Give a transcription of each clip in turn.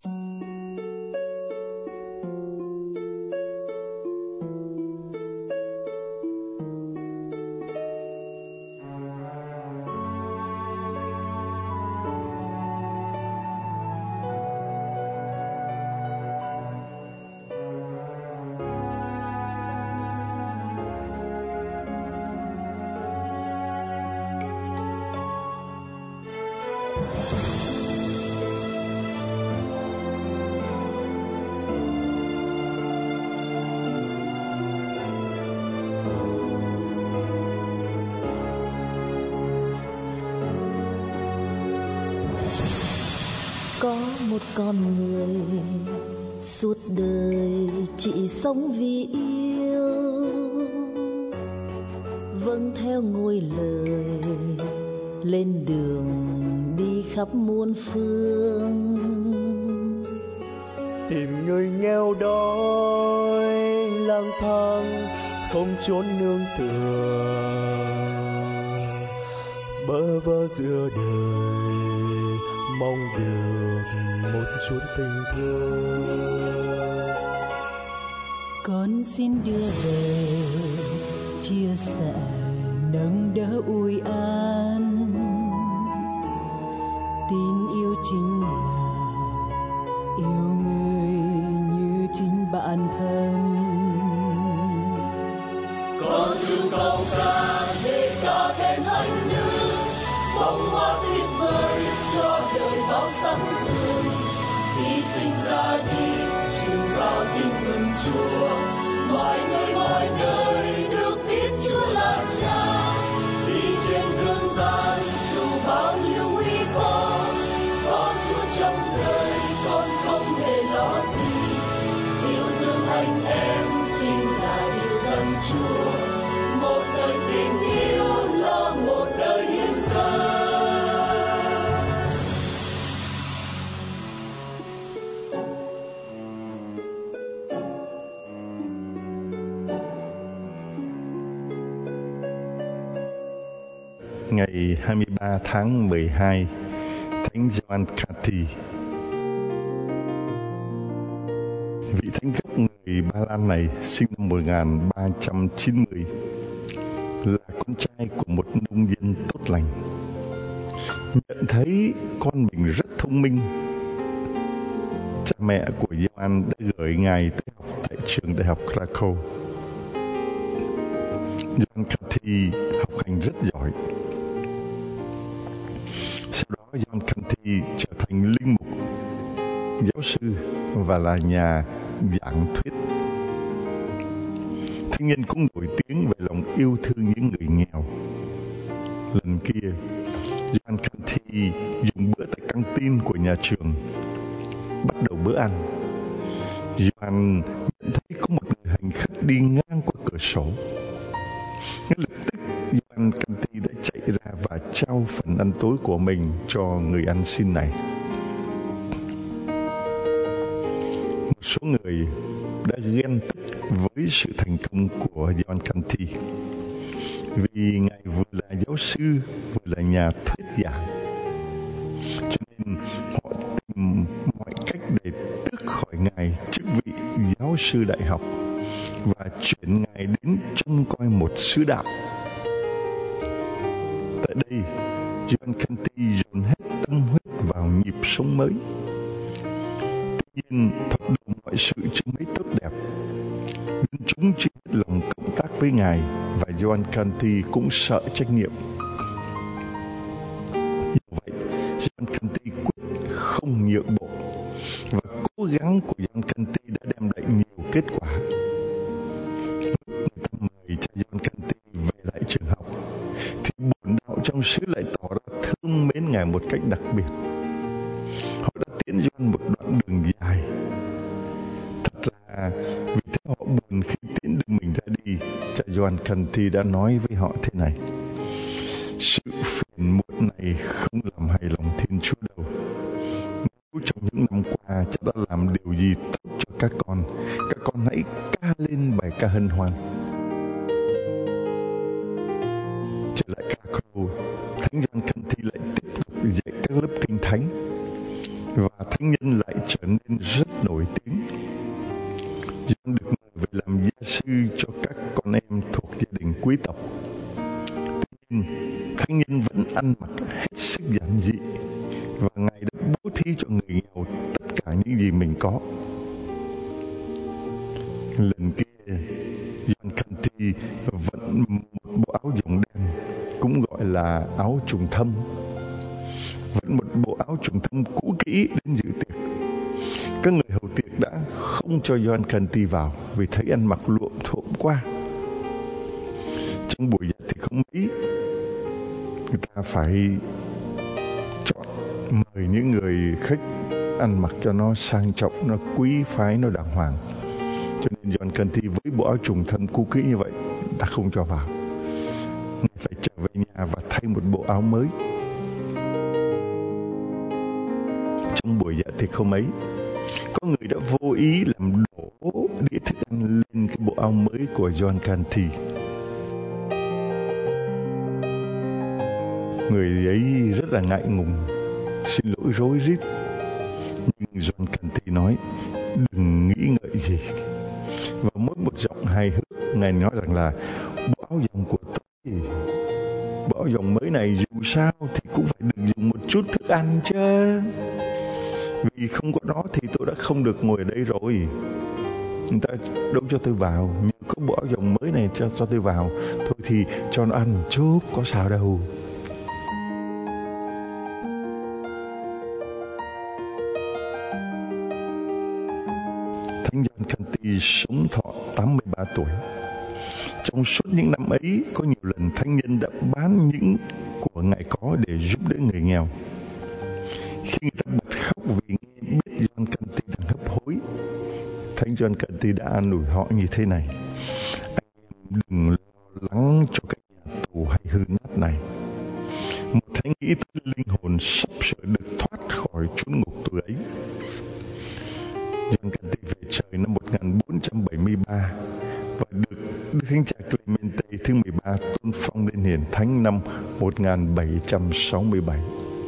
Có một con người suốt đời chỉ sống vì yêu, vâng theo ngôi lời lên đường đi khắp muôn phương, tìm người nghèo đói lang thang không chốn nương tựa, bơ vơ giữa đời mong được một chút tình thương. Con xin đưa về chia sẻ nâng đỡ ủi an, tin yêu chính là yêu người như chính bản thân. Con chung cao ca để ca thêm hạnh nữ, bông hoa tuyệt vời cho đời bao sắc hương. Hy sinh ra đi truyền giao tình mừng Chúa, mọi người mọi nơi được biết Chúa là Cha. Đi trên dương gian dù bao nhiêu nguy khó, có Chúa trong đời con không hề lo gì. Yêu thương anh em chính là điều dân Chúa, một đời tình yêu là một đời hiến dâng. Ngày 23 tháng 12, Thánh Gioan Cati, vị thánh gốc người Ba Lan này sinh năm 1390, là con trai của một nông dân tốt lành. Nhận thấy con mình rất thông minh, cha mẹ của Gioan đã gửi ngài tới học tại trường đại học Krakow. Gioan Cati học hành rất giỏi. Sau đó Gioan Cati trở thành linh mục, giáo sư và là nhà giảng thuyết. Thanh niên cũng nổi tiếng về lòng yêu thương những người nghèo. Lần kia, Gioan Cati dùng bữa tại căng tin của nhà trường. Bắt đầu bữa ăn, Gioan nhận thấy có một người hành khách đi ngang qua cửa sổ. Ngay lập tức, Gioan Cati đã chạy ra và trao phần ăn tối của mình cho người ăn xin này. Một số người đã ghen tức với sự thành công của Gioan Cati, vì ngài vừa là giáo sư vừa là nhà thuyết giảng, cho nên họ tìm mọi cách để tước khỏi ngài chức vị giáo sư đại học và chuyển ngài đến trông coi một sứ đạo. Tại đây, Gioan Cati dồn hết tâm huyết vào nhịp sống mới. Tuy nhiên, thật đủ mọi sự trông ấy tốt đẹp, dân chúng chưa hết lòng cộng tác với ngài, và Gioan Cati cũng sợ trách nhiệm. Do vậy, Gioan Cati quyết không nhượng bộ, và cố gắng của Gioan Cati đã đem lại nhiều kết quả. Lúc người ta mời cha Gioan Cati về lại trường học, thì bổn đạo trong xứ lại tỏ ra thương mến ngài một cách đặc biệt. Họ đã tiễn Gioan một đoạn đường dài. Thật là vì thế họ buồn khi tiễn đường mình ra đi. Cha Gioan Cati đã nói với họ thế này: sự phiền muộn này không làm hài lòng Thiên Chúa đâu. Nếu trong những năm qua cha đã làm điều gì tốt cho các con hãy ca lên bài ca hân hoan. Trở lại Krakow, Thánh Gioan Cati lại tiếp tục dạy các lớp kinh thánh. và thánh nhân lại trở nên rất nổi tiếng. John được mời về làm gia sư cho các con em thuộc gia đình quý tộc. Tuy nhiên, thánh nhân vẫn ăn mặc hết sức giản dị và Ngài đã bố thí cho người nghèo tất cả những gì mình có. Lần kia, John Canty vận một bộ áo dòng đen, cũng gọi là áo trùng thâm. Vẫn một bộ áo trùng thâm cũ kỹ đến dự tiệc. Các người hầu tiệc đã không cho John Canty vào vì thấy ăn mặc luộm thuộm quá. Trong buổi dạ tiệc không mấy, người ta phải chọn mời những người khách ăn mặc cho nó sang trọng, nó quý phái, nó đàng hoàng. Cho nên John Canty với bộ áo trùng thâm cũ kỹ như vậy, ta không cho vào. Ngài phải trở về nhà và thay một bộ áo mới. Trong buổi dạ tiệc hôm ấy, có người đã vô ý làm đổ đĩa thức ăn lên cái bộ áo mới của John Canty. Người ấy rất là ngại ngùng, xin lỗi rối rít. Nhưng John Canty nói, đừng nghĩ ngợi gì. Và mỗi một giọng hài hước, Ngài nói rằng là bộ áo dòng của tôi, bộ áo dòng mới này dù sao thì cũng phải được dùng một chút thức ăn chứ. Vì không có nó thì tôi đã không được ngồi ở đây rồi. Người ta đâu cho tôi vào, nhưng có bộ áo dòng mới này cho tôi vào. Thôi thì cho nó ăn một chút, có sao đâu. Thánh John Canty sống thọ 83 tuổi. Trong suốt những năm ấy, có nhiều lần thánh nhân đã bán những của Ngài có để giúp đỡ người nghèo. Khi người ta bật khóc vì nghe biết John Canty đang hấp hối, thánh John Canty đã an ủi họ như thế này: anh em đừng lo lắng cho cái nhà tù hay hư nát này. Một thánh nghĩ tới linh hồn sắp sửa được thoát khỏi chốn ngục tù ấy. John Canty về trời năm 1473 và được Đức Thánh Cha Clemente thứ 13 tôn phong lên hiển thánh năm 1767.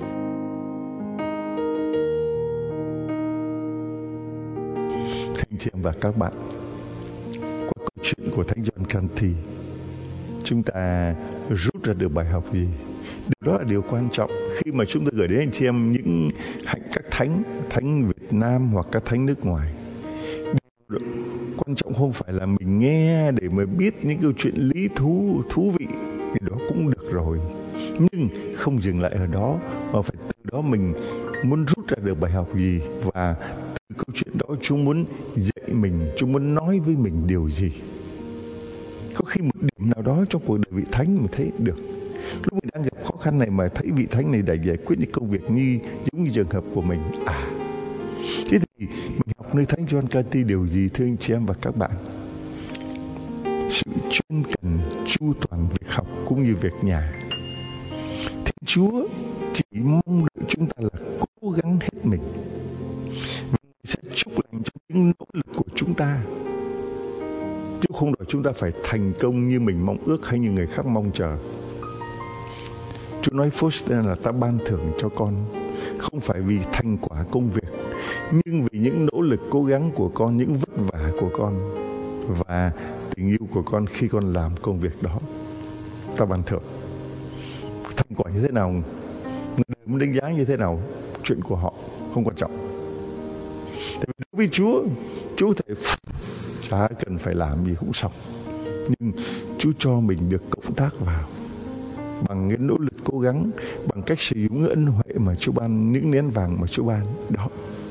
Thưa chị em và các bạn, qua câu chuyện của thánh John Canty, chúng ta rút ra được bài học gì? Điều đó là điều quan trọng khi mà chúng ta gửi đến anh chị em những các thánh Việt Nam hoặc các thánh nước ngoài. Điều quan trọng không phải là mình nghe để mà biết những câu chuyện lý thú vị, thì đó cũng được rồi. Nhưng không dừng lại ở đó, mà phải từ đó mình muốn rút ra được bài học gì, và từ câu chuyện đó chúng muốn dạy mình, chúng muốn nói với mình điều gì. Có khi một điểm nào đó trong cuộc đời vị thánh mình thấy được. Lúc mình đang gặp khó khăn này mà thấy vị thánh này đã giải quyết những công việc giống như trường hợp của mình. Thế thì mình học nơi thánh John Canty điều gì, thưa anh chị em và các bạn? Sự chuyên cần, chu toàn việc học cũng như việc nhà. Thiên Chúa chỉ mong đợi chúng ta là cố gắng hết mình, và sẽ chúc lành cho những nỗ lực của chúng ta, chứ không đòi chúng ta phải thành công như mình mong ước hay như người khác mong chờ. Chúa nói Faustina là ta ban thưởng cho con không phải vì thành quả công việc, nhưng vì những nỗ lực cố gắng của con, những vất vả của con và tình yêu của con khi con làm công việc đó. Ta ban thưởng. Thành quả như thế nào, người đời muốn đánh giá như thế nào, chuyện của họ không quan trọng. Tại vì đối với Chúa thể chả cần phải làm gì cũng xong, nhưng Chúa cho mình được cộng tác vào bằng cái nỗ lực cố gắng, bằng cách sử dụng ân huệ mà Chúa ban, những nén vàng mà Chúa ban đó.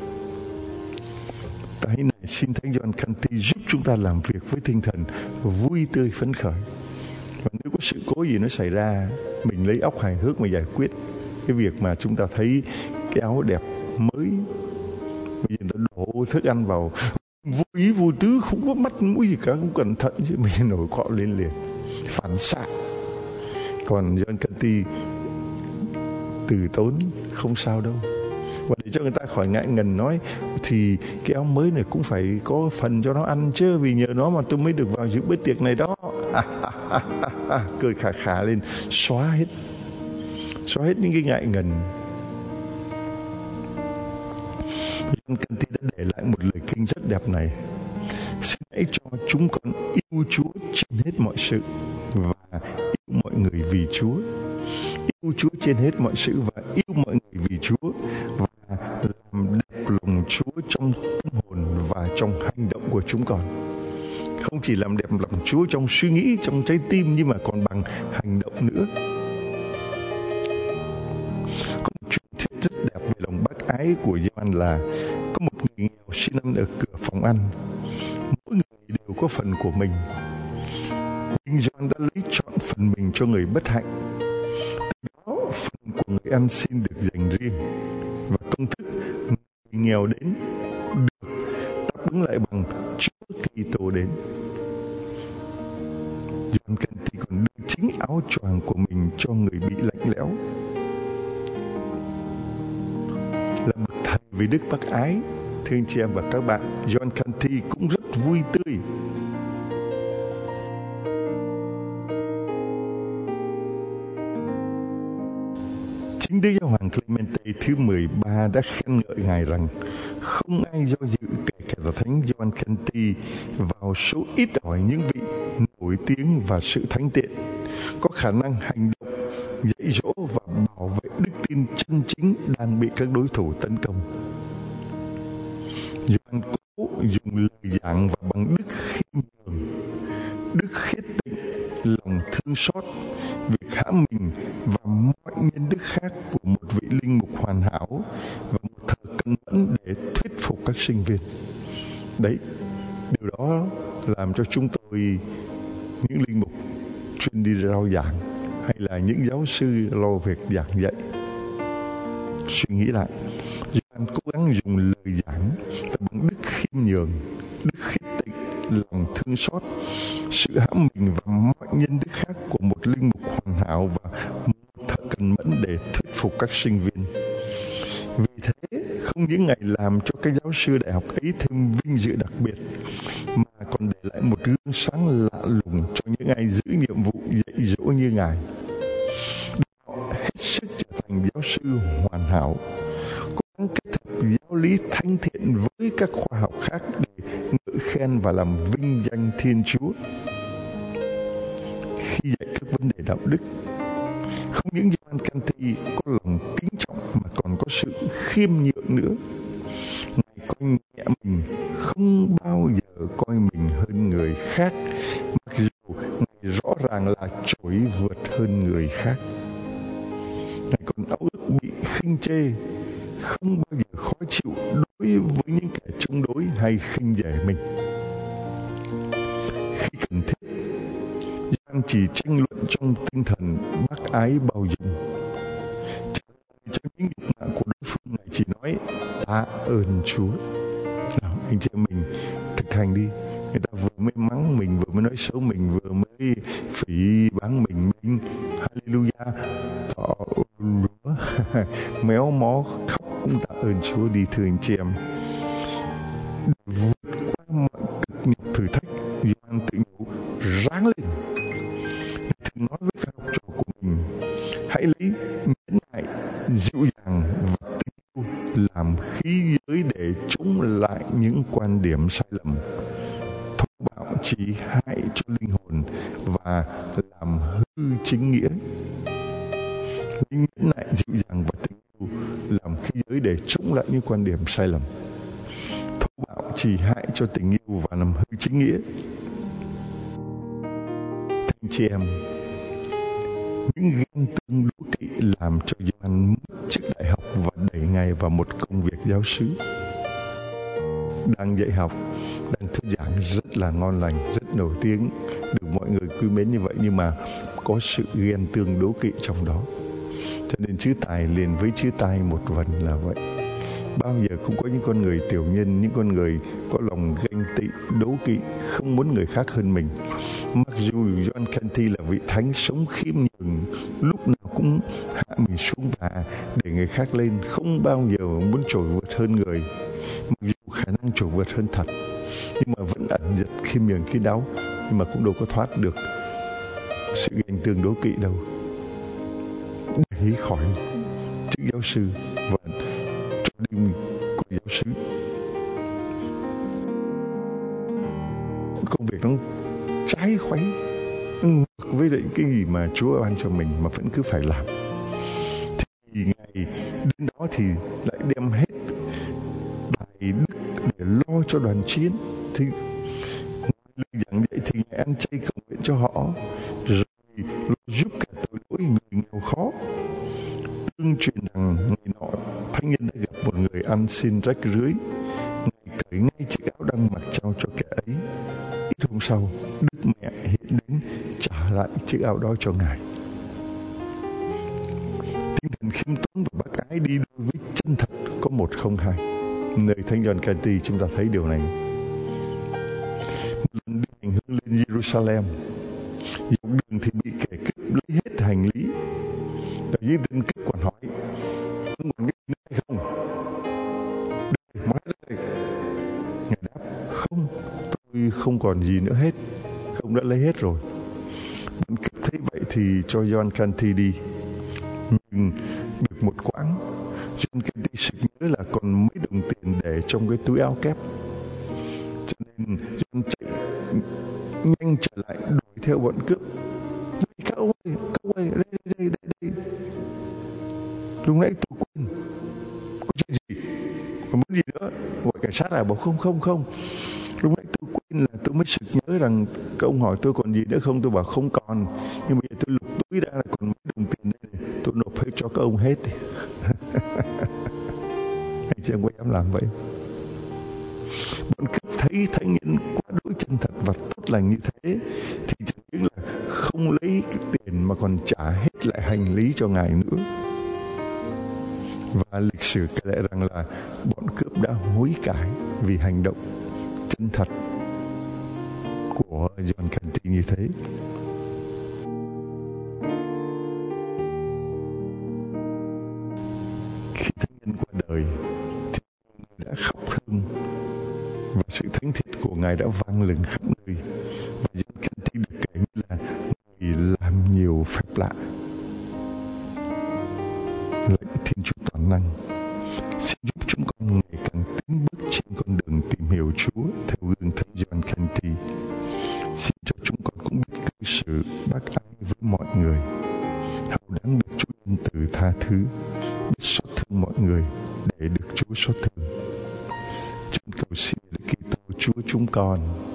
Cái này xin thánh John Canty giúp chúng ta làm việc với tinh thần vui tươi phấn khởi. Và nếu có sự cố gì nó xảy ra, mình lấy óc hài hước mà giải quyết. Cái việc mà chúng ta thấy cái áo đẹp mới, bây giờ ta đổ thức ăn vào vô ý vô tứ, không có mắt mũi gì cả, cũng cẩn thận chứ, mình nổi cọ lên liền, phản xạ. Còn John Canty từ tốn, không sao đâu. Và để cho người ta khỏi ngại ngần nói, thì cái áo mới này cũng phải có phần cho nó ăn chứ, vì nhờ nó mà tôi mới được vào dự bữa tiệc này đó. Cười khà khà lên, xóa hết những cái ngại ngần. John Canty đã để lại một lời kinh rất đẹp này: xin hãy cho chúng con yêu Chúa trên hết mọi sự và yêu mọi người vì Chúa. Yêu Chúa trên hết mọi sự và yêu mọi người vì Chúa, và làm đẹp lòng Chúa trong tâm hồn và trong hành động của chúng con. Không chỉ làm đẹp lòng Chúa trong suy nghĩ, trong trái tim, nhưng mà còn bằng hành động nữa. Có một truyền thuyết rất đẹp về lòng bác ái của Gioan là có một người nghèo xin ăn ở cửa phòng ăn. Mỗi người đều có phần của mình. Nhưng Gioan đã lấy chọn phần mình cho người bất hạnh. Từ đó phần của người ăn xin được dành riêng, và công thức người nghèo đến được đáp ứng lại bằng Chúa Kitô đến. Gioan Canty còn đưa chính áo choàng của mình cho người bị lạnh lẽo. Là bậc thầy về đức bác ái, thưa anh chị em và các bạn, Gioan Canty cũng rất vui tươi. Chính Đức Giáo hoàng Clemente thứ 13 đã khen ngợi Ngài rằng không ai do dự kể cả Thánh Gioan Canty vào số ít ỏi những vị nổi tiếng và sự thánh tiện, có khả năng hành động, dạy dỗ và bảo vệ đức tin chân chính đang bị các đối thủ tấn công. Gioan cố dùng lời giảng và bằng đức khiêm nhường, đức khiết tịnh, lòng thương xót, việc hạ mình và mọi nhân đức khác của một vị linh mục hoàn hảo và một thờ cẩn mẫn để thuyết phục các sinh viên. Đấy, điều đó làm cho chúng tôi, những linh mục chuyên đi rao giảng hay là những giáo sư lo việc giảng dạy, suy nghĩ lại. Gioan cố gắng dùng lời giảng và bằng đức khiêm nhường, đức khiết tịnh, lòng thương xót, sự hãm mình và mọi nhân đức khác của một linh mục hoàn hảo và một thợ cần mẫn để thuyết phục các sinh viên. Vì thế, không những Ngài làm cho các giáo sư đại học ấy thêm vinh dự đặc biệt, mà còn để lại một gương sáng lạ lùng cho những ai giữ nhiệm vụ dạy dỗ như Ngài. Họ hết sức trở thành giáo sư hoàn hảo, cố gắng kết hợp giáo lý thánh thiện với các khoa học khác để ngợi khen và làm vinh danh Thiên Chúa. Khi dạy các vấn đề đạo đức, không những Gioan Canty có lòng kính trọng mà còn có sự khiêm nhượng nữa. Ngài coi nhẹ mình, không bao giờ coi mình hơn người khác, mặc dù Ngài rõ ràng là trội vượt hơn người khác. Ngài còn ao ước bị khinh chê, không bao giờ khó chịu đối với những kẻ chống đối hay khinh rẻ mình. Khi cần thiết, Gioan chỉ tranh luận trong tinh thần bác ái bao dung. Cho những nhục mạ của đối phương, Ngài chỉ nói tạ ơn Chúa. Nào, anh chị em mình thực hành đi. Người ta vừa mới mắng mình, vừa mới nói xấu mình, vừa mới phỉ báng mình, hallelujah, tạ ơn Chúa. Méo mó khóc cũng tạ ơn Chúa đi, thưa anh chị em. Để vượt qua mọi cực nhọc thử thách, Gioan tự nhủ ráng lên. Thường nói với các học trò của mình, hãy lấy nhẫn nại, dịu dàng và tình yêu làm khí giới để chống lại những quan điểm sai lầm, thô bạo chỉ hại cho linh hồn và làm hư chính nghĩa. Lấy nhẫn nại, dịu dàng và tình yêu làm khí giới để chống lại những quan điểm sai lầm, thô bạo chỉ hại cho tình yêu và làm hư chính nghĩa. Anh chị em, những ghen tương đố kỵ làm cho Gioan mất chức đại học và đẩy Ngài vào một công việc giáo xứ. Đang dạy học, đang thuyết giảng rất là ngon lành, rất nổi tiếng, được mọi người quý mến như vậy, nhưng mà có sự ghen tương đố kỵ trong đó. Cho nên chữ tài liền với chữ tai một vần là vậy. Bao giờ cũng có những con người tiểu nhân, những con người có lòng ganh tị, đố kỵ, không muốn người khác hơn mình. Mặc dù Gioan Canty là vị thánh sống khiêm nhường, lúc nào cũng hạ mình xuống và để người khác lên, không bao giờ muốn trội vượt hơn người. Mặc dù khả năng trội vượt hơn thật, nhưng mà vẫn ẩn giật khiêm nhường kín đáo, nhưng mà cũng đâu có thoát được sự ganh tương đố kỵ đâu. Đẩy khỏi chức giáo sư và cho đi của giáo xứ. Công việc nó trái khuấy, ngược với lại cái gì mà Chúa ban cho mình mà vẫn cứ phải làm. Thì ngày đến đó thì lại đem hết bài đức để lo cho đoàn chiến. Thì lời giảng dạy thì Ngài ăn chay cầu nguyện cho họ, rồi giúp cả tội lỗi người nghèo khó. Tương truyền rằng ngày nọ thánh nhân đã gặp một người ăn xin rách rưới, Ngài cởi ngay chiếc áo đang mặc trao cho kẻ ấy. Ít hôm sau, Đức Mẹ hiện đến trả lại chiếc áo đó cho Ngài. Tinh thần khiêm tốn và bác ái đi đôi với chân thật có một không hai. Nơi Thánh Gioan Canty chúng ta thấy điều này. Một lần đi hành hương lên Jerusalem, dọc đường thì bị kẻ cướp lấy hết hành lý. Và những tên cướp còn hỏi: "Không còn cái gì nữa hay không?" "Đây, mang đây." Ngài đáp: "Không, tôi không còn gì nữa hết. Không đã lấy hết rồi." Bọn cướp thấy vậy thì cho Gioan Canty đi. Nhưng được một quãng, Gioan Canty sực nhớ là còn mấy đồng tiền để trong cái túi áo kép. Cho nên Gioan chạy nhanh trở lại đuổi theo bọn cướp. Các ông ơi, đây. Lúc nãy tôi quên. Có chuyện gì? Còn muốn gì nữa? Gọi cảnh sát à? Bảo không. Lúc nãy tôi quên là tôi mới sực nhớ rằng các ông hỏi tôi còn gì nữa không? Tôi bảo không còn. Nhưng bây giờ tôi lục túi ra là còn mấy đồng tiền đây này. Tôi nộp hết cho các ông hết đi. Anh chị em có dám làm vậy? Bọn cướp thấy thánh nhân quá đỗi chân thật và tốt lành như thế thì chẳng những là không lấy cái tiền mà còn trả hết lại hành lý cho Ngài nữa. Và lịch sử kể lại rằng là bọn cướp đã hối cải vì hành động chân thật của Gioan Canty như thế. Khi thánh nhân qua đời thì Ngài đã khóc thương và sự thánh thiện của Ngài đã vang lên khắp nơi. Và Gioan Canty được kể như là người làm nhiều phép lạ. Lạy Thiên Chúa toàn năng, xin giúp chúng con ngày càng tiến bước trên con đường tìm hiểu Chúa theo gương thánh Gioan Canty. Xin cho chúng con cũng biết cư xử bác ái với mọi người, hầu đáng được Chúa nhân từ tha thứ, biết xót thương mọi người để được Chúa xót thương. Chúng cầu xin để Kitô Chúa chúng con.